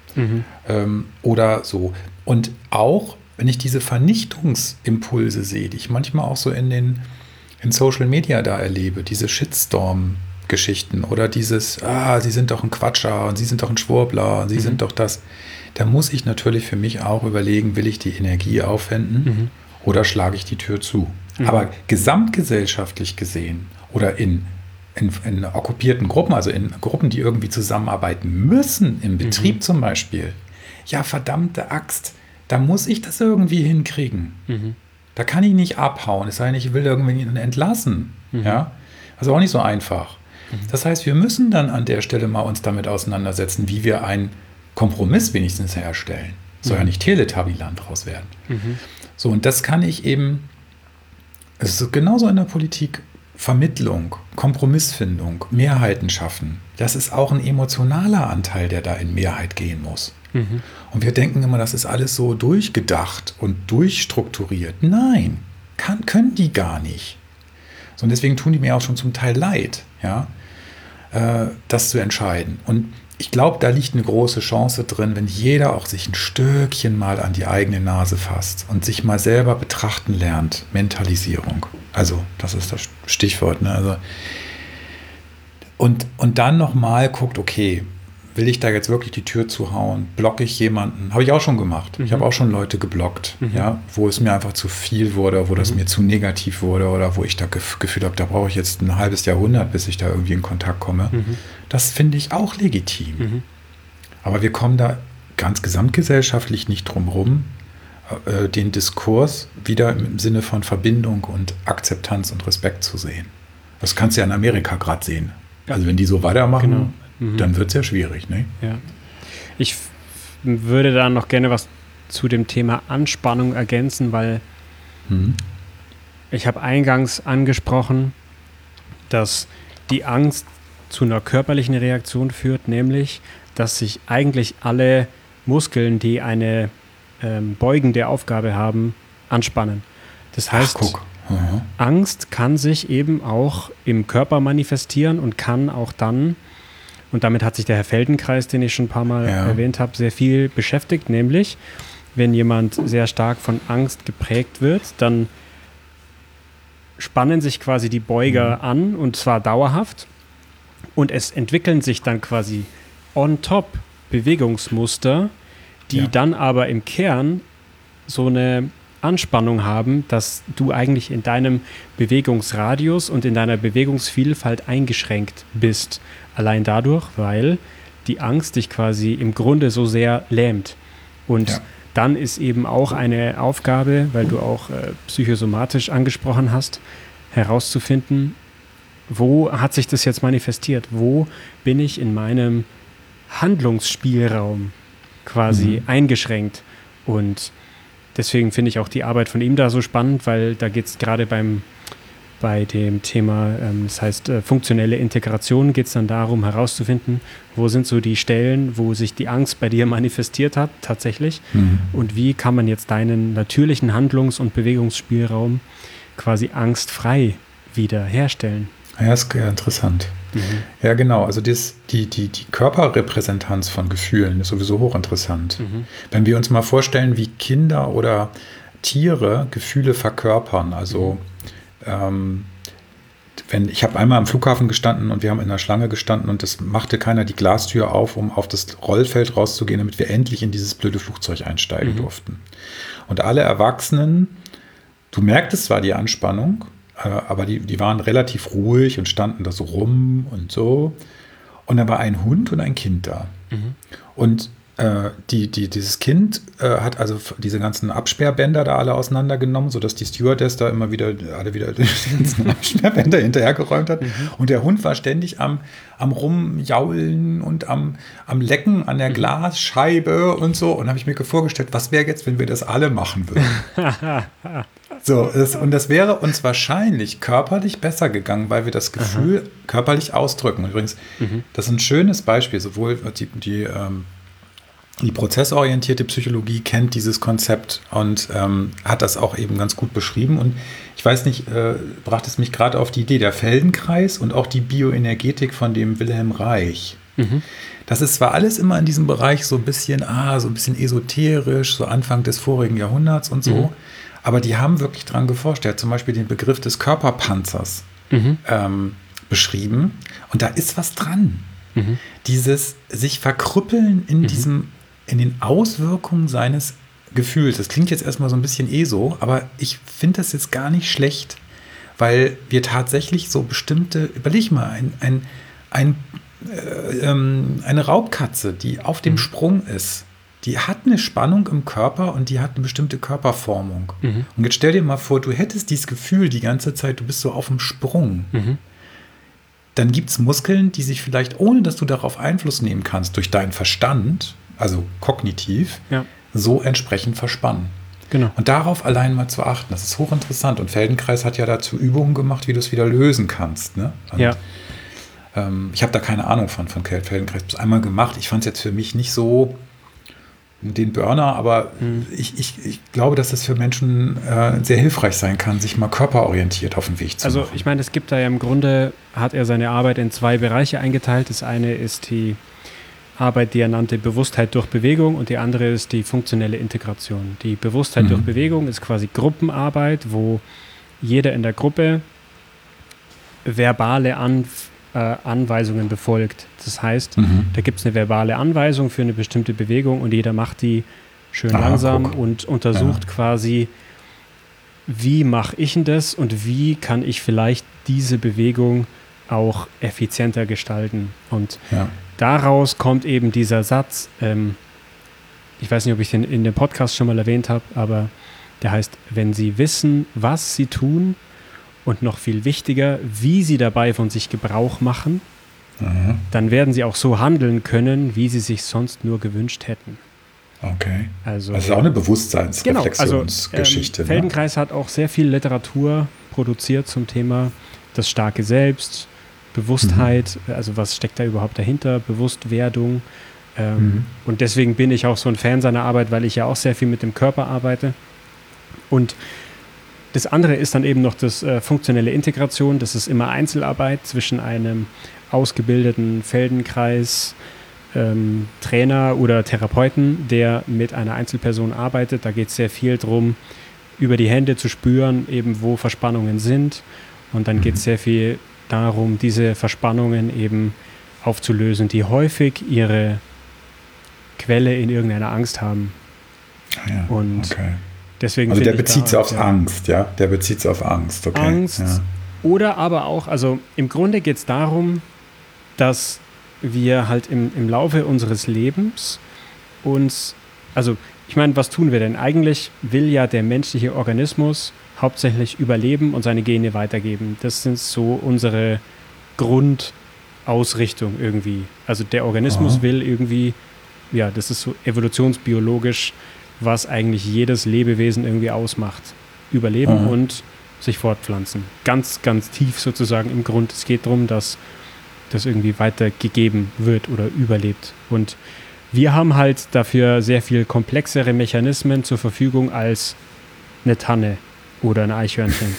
Oder so. Und auch, wenn ich diese Vernichtungsimpulse sehe, die ich manchmal auch so in Social Media da erlebe, diese Shitstorm-Geschichten oder dieses, sie sind doch ein Quatscher und sie sind doch ein Schwurbler und sie sind doch das, da muss ich natürlich für mich auch überlegen, will ich die Energie aufwenden oder schlage ich die Tür zu? Aber gesamtgesellschaftlich gesehen oder in okkupierten Gruppen, also in Gruppen, die irgendwie zusammenarbeiten müssen, im Betrieb zum Beispiel, ja, verdammte Axt, da muss ich das irgendwie hinkriegen. Da kann ich nicht abhauen, es sei denn, ich will irgendwie entlassen. Ja? Also auch nicht so einfach. Das heißt, wir müssen dann an der Stelle mal uns damit auseinandersetzen, wie wir einen Kompromiss wenigstens herstellen. Soll ja nicht Teletubbyland draus werden. So, und das kann ich eben, es ist genauso in der Politik, Vermittlung, Kompromissfindung, Mehrheiten schaffen. Das ist auch ein emotionaler Anteil, der da in Mehrheit gehen muss. Und wir denken immer, das ist alles so durchgedacht und durchstrukturiert. Nein, können die gar nicht. So, und deswegen tun die mir auch schon zum Teil leid, ja, das zu entscheiden. Und ich glaube, da liegt eine große Chance drin, wenn jeder auch sich ein Stückchen mal an die eigene Nase fasst und sich mal selber betrachten lernt. Mentalisierung. Also, das ist das Stichwort. Ne? Also, und dann nochmal guckt, okay, will ich da jetzt wirklich die Tür zuhauen? Blocke ich jemanden? Habe ich auch schon gemacht. Ich habe auch schon Leute geblockt, ja, wo es mir einfach zu viel wurde, wo das mir zu negativ wurde oder wo ich da Gefühl habe, da brauche ich jetzt ein halbes Jahrhundert, bis ich da irgendwie in Kontakt komme. Das finde ich auch legitim. Aber wir kommen da ganz gesamtgesellschaftlich nicht drum rum, den Diskurs wieder im Sinne von Verbindung und Akzeptanz und Respekt zu sehen. Das kannst du ja in Amerika gerade sehen. Also wenn die so weitermachen, dann wird es ja schwierig. Ne? Ja. Ich würde da noch gerne was zu dem Thema Anspannung ergänzen, weil ich habe eingangs angesprochen, dass die Angst zu einer körperlichen Reaktion führt, nämlich, dass sich eigentlich alle Muskeln, die eine beugende Aufgabe haben, anspannen. Das heißt, Angst kann sich eben auch im Körper manifestieren und kann auch dann, und damit hat sich der Herr Feldenkrais, den ich schon ein paar Mal erwähnt habe, sehr viel beschäftigt, nämlich, wenn jemand sehr stark von Angst geprägt wird, dann spannen sich quasi die Beuger an, und zwar dauerhaft, und es entwickeln sich dann quasi on top Bewegungsmuster, die dann aber im Kern so eine Anspannung haben, dass du eigentlich in deinem Bewegungsradius und in deiner Bewegungsvielfalt eingeschränkt bist. Allein dadurch, weil die Angst dich quasi im Grunde so sehr lähmt. Und dann ist eben auch eine Aufgabe, weil du auch psychosomatisch angesprochen hast, herauszufinden, wo hat sich das jetzt manifestiert? Wo bin ich in meinem Handlungsspielraum quasi eingeschränkt? Und deswegen finde ich auch die Arbeit von ihm da so spannend, weil da geht es gerade bei dem Thema, das heißt funktionelle Integration, geht es dann darum herauszufinden, wo sind so die Stellen, wo sich die Angst bei dir manifestiert hat tatsächlich, und wie kann man jetzt deinen natürlichen Handlungs- und Bewegungsspielraum quasi angstfrei wieder herstellen. Ja, ist ja interessant. Ja, genau. Also die Körperrepräsentanz von Gefühlen ist sowieso hochinteressant. Wenn wir uns mal vorstellen, wie Kinder oder Tiere Gefühle verkörpern, also ich habe einmal am Flughafen gestanden und wir haben in der Schlange gestanden und es machte keiner die Glastür auf, um auf das Rollfeld rauszugehen, damit wir endlich in dieses blöde Flugzeug einsteigen durften. Und alle Erwachsenen, du merktest zwar die Anspannung, aber die waren relativ ruhig und standen da so rum und so. Und da war ein Hund und ein Kind da. Und dieses Kind hat also diese ganzen Absperrbänder da alle auseinandergenommen, sodass die Stewardess da immer wieder die ganzen Absperrbänder hinterhergeräumt hat. Und der Hund war ständig am Rumjaulen und am Lecken an der Glasscheibe und so. Und da habe ich mir vorgestellt, was wäre jetzt, wenn wir das alle machen würden? Und das wäre uns wahrscheinlich körperlich besser gegangen, weil wir das Gefühl körperlich ausdrücken. Übrigens, das ist ein schönes Beispiel, sowohl die prozessorientierte Psychologie kennt dieses Konzept und hat das auch eben ganz gut beschrieben. Und ich weiß nicht, brachte es mich gerade auf die Idee, der Feldenkrais und auch die Bioenergetik von dem Wilhelm Reich. Das ist zwar alles immer in diesem Bereich so ein bisschen esoterisch, so Anfang des vorigen Jahrhunderts und so, aber die haben wirklich dran geforscht. Er hat zum Beispiel den Begriff des Körperpanzers beschrieben und da ist was dran. Dieses sich verkrüppeln in den Auswirkungen seines Gefühls. Das klingt jetzt erstmal so ein bisschen so, aber ich finde das jetzt gar nicht schlecht, weil wir tatsächlich so bestimmte, überleg mal, eine Raubkatze, die auf dem Sprung ist, die hat eine Spannung im Körper und die hat eine bestimmte Körperformung. Und jetzt stell dir mal vor, du hättest dieses Gefühl die ganze Zeit, du bist so auf dem Sprung. Dann gibt es Muskeln, die sich vielleicht, ohne dass du darauf Einfluss nehmen kannst, durch deinen Verstand, also kognitiv, so entsprechend verspannen. Genau. Und darauf allein mal zu achten, das ist hochinteressant. Und Feldenkrais hat ja dazu Übungen gemacht, wie du es wieder lösen kannst. Ne? Und, ich habe da keine Ahnung von Feldenkrais. Ich habe es einmal gemacht. Ich fand es jetzt für mich nicht so den Burner, aber ich glaube, dass es für Menschen sehr hilfreich sein kann, sich mal körperorientiert auf den Weg zu machen. Also ich meine, es gibt da ja im Grunde, hat er seine Arbeit in 2 Bereiche eingeteilt. Das eine ist die Arbeit, die er nannte Bewusstheit durch Bewegung, und die andere ist die funktionelle Integration. Die Bewusstheit durch Bewegung ist quasi Gruppenarbeit, wo jeder in der Gruppe verbale Anweisungen befolgt. Das heißt, da gibt es eine verbale Anweisung für eine bestimmte Bewegung und jeder macht die schön langsam und untersucht quasi, wie mache ich denn das und wie kann ich vielleicht diese Bewegung auch effizienter gestalten. Und daraus kommt eben dieser Satz, ich weiß nicht, ob ich den in dem Podcast schon mal erwähnt habe, aber der heißt, wenn Sie wissen, was Sie tun und noch viel wichtiger, wie Sie dabei von sich Gebrauch machen, dann werden Sie auch so handeln können, wie Sie sich sonst nur gewünscht hätten. Okay. Also das ist auch eine Bewusstseinsreflexionsgeschichte. Feldenkrais hat auch sehr viel Literatur produziert zum Thema das starke Selbst, Bewusstheit, also was steckt da überhaupt dahinter, Bewusstwerdung. Und deswegen bin ich auch so ein Fan seiner Arbeit, weil ich ja auch sehr viel mit dem Körper arbeite. Und das andere ist dann eben noch das funktionelle Integration. Das ist immer Einzelarbeit zwischen einem ausgebildeten Feldenkrais, Trainer oder Therapeuten, der mit einer Einzelperson arbeitet. Da geht es sehr viel darum, über die Hände zu spüren, eben wo Verspannungen sind. Und dann geht es sehr viel darum, diese Verspannungen eben aufzulösen, die häufig ihre Quelle in irgendeiner Angst haben. Und deswegen also der bezieht sich auf Angst, ja? Der bezieht sich auf Angst, okay. Angst oder aber auch, also im Grunde geht es darum, dass wir halt im Laufe unseres Lebens uns, also ich meine, was tun wir denn? Eigentlich will ja der menschliche Organismus hauptsächlich überleben und seine Gene weitergeben. Das sind so unsere Grundausrichtung irgendwie. Also der Organismus will irgendwie, das ist so evolutionsbiologisch, was eigentlich jedes Lebewesen irgendwie ausmacht. Überleben und sich fortpflanzen. Ganz, ganz tief sozusagen im Grund. Es geht darum, dass das irgendwie weitergegeben wird oder überlebt. Und wir haben halt dafür sehr viel komplexere Mechanismen zur Verfügung als eine Tanne oder ein Eichhörnchen.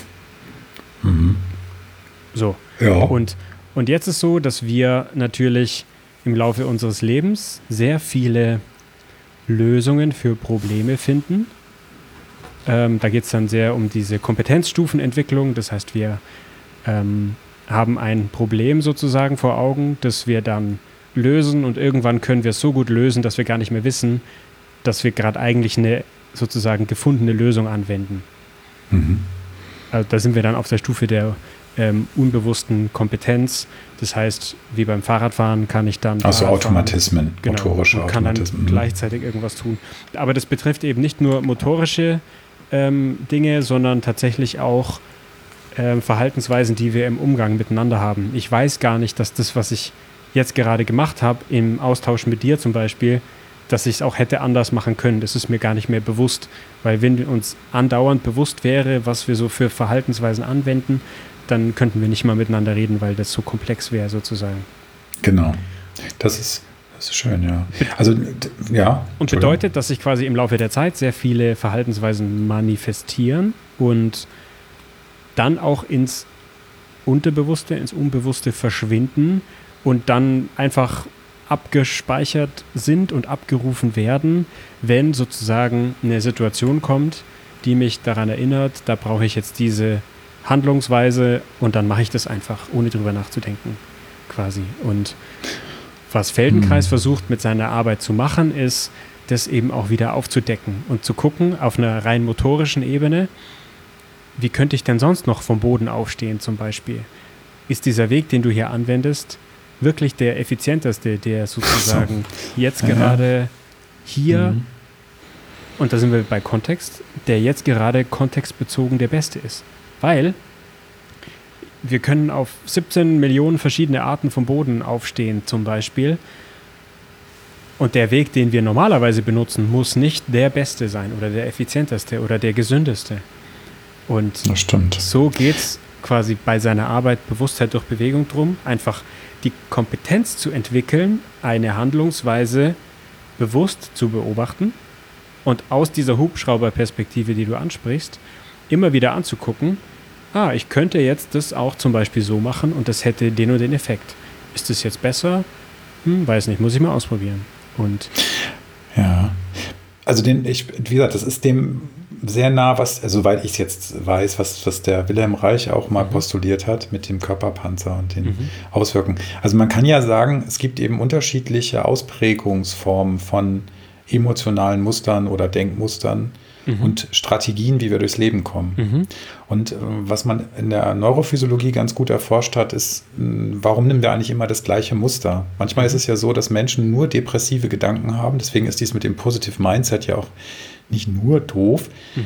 So. Ja. Und jetzt ist so, dass wir natürlich im Laufe unseres Lebens sehr viele Lösungen für Probleme finden. Da geht es dann sehr um diese Kompetenzstufenentwicklung. Das heißt, wir haben ein Problem sozusagen vor Augen, das wir dann lösen und irgendwann können wir es so gut lösen, dass wir gar nicht mehr wissen, dass wir gerade eigentlich eine sozusagen gefundene Lösung anwenden. Also da sind wir dann auf der Stufe der unbewussten Kompetenz. Das heißt, wie beim Fahrradfahren kann ich dann Automatismen, motorische Automatismen. Kann dann gleichzeitig irgendwas tun. Aber das betrifft eben nicht nur motorische Dinge, sondern tatsächlich auch Verhaltensweisen, die wir im Umgang miteinander haben. Ich weiß gar nicht, dass das, was ich jetzt gerade gemacht habe, im Austausch mit dir zum Beispiel, dass ich es auch hätte anders machen können. Das ist mir gar nicht mehr bewusst. Weil wenn uns andauernd bewusst wäre, was wir so für Verhaltensweisen anwenden, dann könnten wir nicht mal miteinander reden, weil das so komplex wäre sozusagen. Genau. Das ist schön, ja. Also, ja. Und bedeutet, dass sich quasi im Laufe der Zeit sehr viele Verhaltensweisen manifestieren und dann auch ins Unterbewusste, ins Unbewusste verschwinden und dann einfach abgespeichert sind und abgerufen werden, wenn sozusagen eine Situation kommt, die mich daran erinnert, da brauche ich jetzt diese Handlungsweise und dann mache ich das einfach, ohne drüber nachzudenken, quasi. Und was Feldenkrais versucht mit seiner Arbeit zu machen, ist, das eben auch wieder aufzudecken und zu gucken auf einer rein motorischen Ebene, wie könnte ich denn sonst noch vom Boden aufstehen zum Beispiel? Ist dieser Weg, den du hier anwendest, wirklich der effizienteste, der sozusagen jetzt gerade hier, und da sind wir bei Kontext, der jetzt gerade kontextbezogen der beste ist? Weil wir können auf 17 Millionen verschiedene Arten vom Boden aufstehen zum Beispiel. Und der Weg, den wir normalerweise benutzen, muss nicht der beste sein oder der effizienteste oder der gesündeste. Und das stimmt. So geht es quasi bei seiner Arbeit Bewusstheit durch Bewegung drum, einfach die Kompetenz zu entwickeln, eine Handlungsweise bewusst zu beobachten und aus dieser Hubschrauberperspektive, die du ansprichst, immer wieder anzugucken, ich könnte jetzt das auch zum Beispiel so machen und das hätte den und den Effekt. Ist das jetzt besser Weiß nicht, muss ich mal ausprobieren. Und ja, also wie gesagt, das ist dem sehr nah, soweit ich es jetzt weiß, was der Wilhelm Reich auch mal postuliert hat mit dem Körperpanzer und den Auswirkungen. Also man kann ja sagen, es gibt eben unterschiedliche Ausprägungsformen von emotionalen Mustern oder Denkmustern und Strategien, wie wir durchs Leben kommen. Und was man in der Neurophysiologie ganz gut erforscht hat, ist, warum nehmen wir eigentlich immer das gleiche Muster? Manchmal ist es ja so, dass Menschen nur depressive Gedanken haben. Deswegen ist dies mit dem Positive Mindset ja auch nicht nur doof.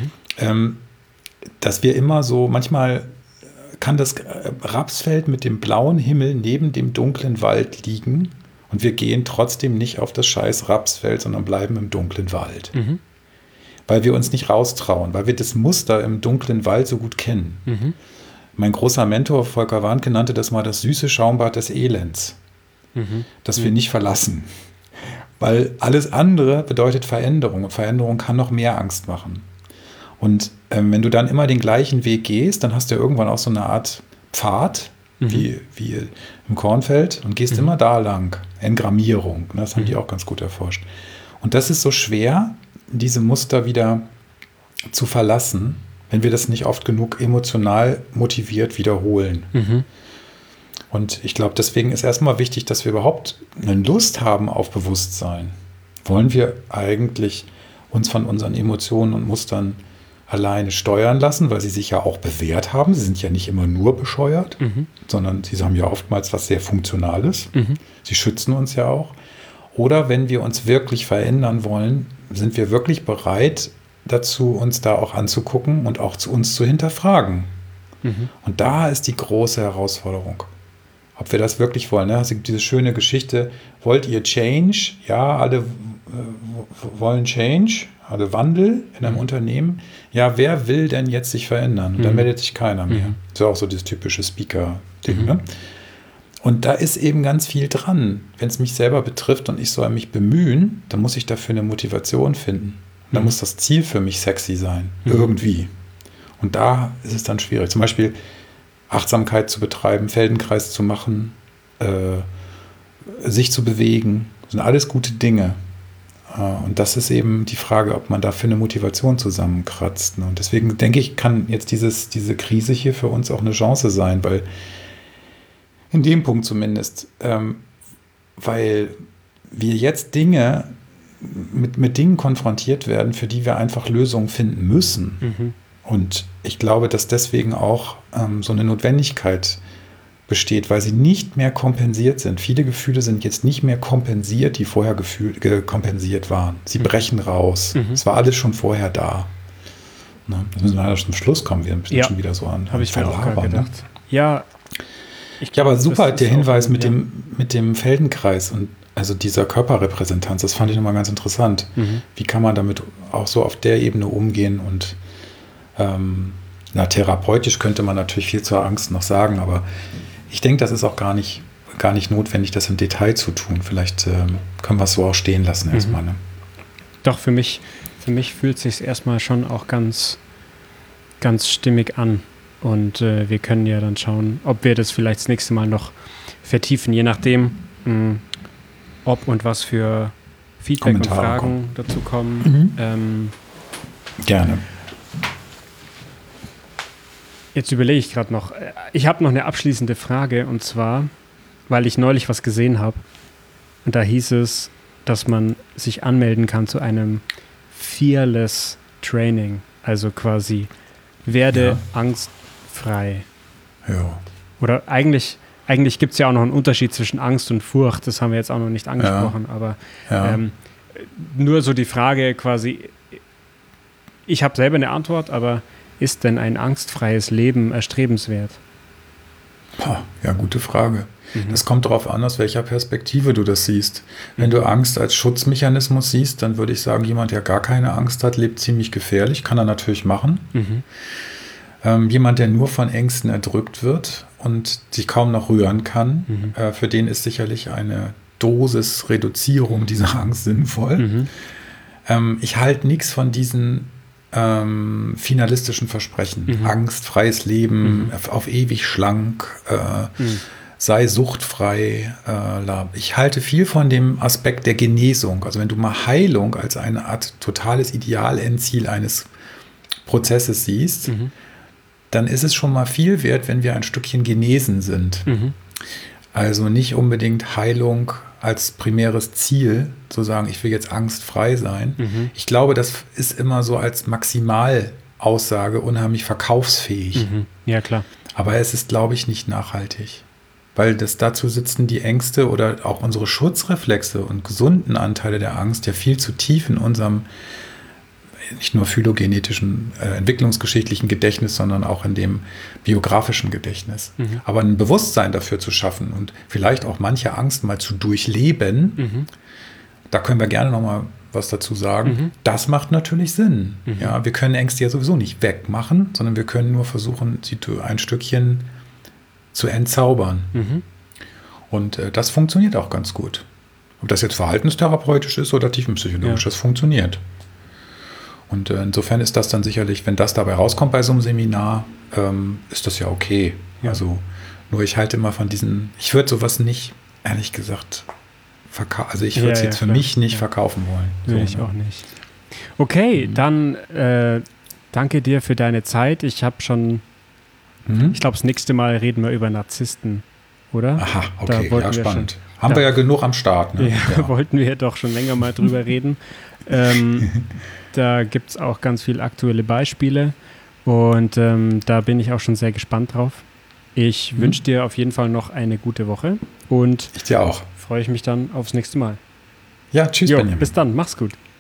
Dass wir immer so, manchmal kann das Rapsfeld mit dem blauen Himmel neben dem dunklen Wald liegen und wir gehen trotzdem nicht auf das scheiß Rapsfeld, sondern bleiben im dunklen Wald. Weil wir uns nicht raustrauen, weil wir das Muster im dunklen Wald so gut kennen. Mein großer Mentor Volker Warnke nannte das mal das süße Schaumbad des Elends, das wir nicht verlassen. Weil alles andere bedeutet Veränderung und Veränderung kann noch mehr Angst machen. Und wenn du dann immer den gleichen Weg gehst, dann hast du ja irgendwann auch so eine Art Pfad, wie im Kornfeld und gehst immer da lang. Engrammierung, das haben die auch ganz gut erforscht. Und das ist so schwer, diese Muster wieder zu verlassen, wenn wir das nicht oft genug emotional motiviert wiederholen. Und ich glaube, deswegen ist erstmal wichtig, dass wir überhaupt eine Lust haben auf Bewusstsein. Wollen wir eigentlich uns von unseren Emotionen und Mustern alleine steuern lassen, weil sie sich ja auch bewährt haben. Sie sind ja nicht immer nur bescheuert, sondern sie haben ja oftmals was sehr Funktionales. Sie schützen uns ja auch. Oder wenn wir uns wirklich verändern wollen, sind wir wirklich bereit dazu, uns da auch anzugucken und auch zu uns zu hinterfragen. Und da ist die große Herausforderung. Ob wir das wirklich wollen. Ne? Es gibt diese schöne Geschichte, wollt ihr Change? Ja, alle wollen Change, alle Wandel in einem Unternehmen. Ja, wer will denn jetzt sich verändern? Und dann meldet sich keiner mehr. Das ist auch so das typische Speaker-Ding. Ne? Und da ist eben ganz viel dran. Wenn es mich selber betrifft und ich soll mich bemühen, dann muss ich dafür eine Motivation finden. Da muss das Ziel für mich sexy sein. Irgendwie. Und da ist es dann schwierig. Zum Beispiel Achtsamkeit zu betreiben, Feldenkreis zu machen, sich zu bewegen. Das sind alles gute Dinge. Und das ist eben die Frage, ob man dafür eine Motivation zusammenkratzt. Und deswegen denke ich, kann jetzt diese Krise hier für uns auch eine Chance sein, weil in dem Punkt zumindest, weil wir jetzt mit Dingen konfrontiert werden, für die wir einfach Lösungen finden müssen. Und ich glaube, dass deswegen auch so eine Notwendigkeit besteht, weil sie nicht mehr kompensiert sind. Viele Gefühle sind jetzt nicht mehr kompensiert, die vorher kompensiert waren. Sie brechen raus. Es war alles schon vorher da. Ne? Jetzt müssen wir leider zum Schluss kommen. Wir sind schon wieder so an habe ich mir auch gerade gedacht. Ne? Ja. Aber super der Hinweis mit dem Feldenkreis und also dieser Körperrepräsentanz, das fand ich nochmal ganz interessant. Wie kann man damit auch so auf der Ebene umgehen und therapeutisch könnte man natürlich viel zur Angst noch sagen, aber ich denke, das ist auch gar nicht notwendig, das im Detail zu tun. Vielleicht können wir es so auch stehen lassen erstmal. Ne? Doch, für mich fühlt es sich erstmal schon auch ganz, ganz stimmig an. Und wir können ja dann schauen, ob wir das vielleicht das nächste Mal noch vertiefen, je nachdem, ob und was für Feedback und Fragen dazu kommen. Gerne. Jetzt überlege ich gerade noch. Ich habe noch eine abschließende Frage, und zwar, weil ich neulich was gesehen habe. Und da hieß es, dass man sich anmelden kann zu einem Fearless Training. Also quasi werde angstfrei. Ja. Oder eigentlich gibt es ja auch noch einen Unterschied zwischen Angst und Furcht. Das haben wir jetzt auch noch nicht angesprochen. Aber nur so die Frage quasi, ich habe selber eine Antwort, aber ist denn ein angstfreies Leben erstrebenswert? Ja, gute Frage. Das kommt darauf an, aus welcher Perspektive du das siehst. Wenn du Angst als Schutzmechanismus siehst, dann würde ich sagen, jemand, der gar keine Angst hat, lebt ziemlich gefährlich. Kann er natürlich machen. Jemand, der nur von Ängsten erdrückt wird und sich kaum noch rühren kann, für den ist sicherlich eine Dosis Reduzierung dieser Angst sinnvoll. Ich halte nichts von diesen finalistischen Versprechen. Angstfreies Leben, auf ewig schlank, sei suchtfrei. Ich halte viel von dem Aspekt der Genesung. Also wenn du mal Heilung als eine Art totales Idealendziel eines Prozesses siehst, dann ist es schon mal viel wert, wenn wir ein Stückchen genesen sind. Also nicht unbedingt Heilung als primäres Ziel, zu sagen, ich will jetzt angstfrei sein. Ich glaube, das ist immer so als Maximalaussage unheimlich verkaufsfähig. Ja, klar. Aber es ist, glaube ich, nicht nachhaltig. Weil dazu sitzen die Ängste oder auch unsere Schutzreflexe und gesunden Anteile der Angst ja viel zu tief in unserem nicht nur phylogenetischen, entwicklungsgeschichtlichen Gedächtnis, sondern auch in dem biografischen Gedächtnis. Aber ein Bewusstsein dafür zu schaffen und vielleicht auch manche Angst mal zu durchleben, da können wir gerne nochmal was dazu sagen. Das macht natürlich Sinn. Ja, wir können Ängste ja sowieso nicht wegmachen, sondern wir können nur versuchen, sie ein Stückchen zu entzaubern. Und das funktioniert auch ganz gut. Ob das jetzt verhaltenstherapeutisch ist oder tiefenpsychologisch, das funktioniert. Und insofern ist das dann sicherlich, wenn das dabei rauskommt bei so einem Seminar, ist das ja okay. Ja. Also nur ich halte immer von diesen, ich würde sowas nicht, ehrlich gesagt, also ich würde es jetzt für mich nicht verkaufen wollen. Will ich auch nicht. Okay, dann danke dir für deine Zeit. Ich habe schon, ich glaube, das nächste Mal reden wir über Narzissten, oder? Aha, okay, ja, spannend. Haben wir ja genug am Start. Ne? Ja, wollten wir doch schon länger mal drüber reden. Da gibt es auch ganz viele aktuelle Beispiele und da bin ich auch schon sehr gespannt drauf. Ich wünsche dir auf jeden Fall noch eine gute Woche und ich dir auch. Freue ich mich dann aufs nächste Mal. Ja, tschüss, Benjamin. Bis dann, mach's gut.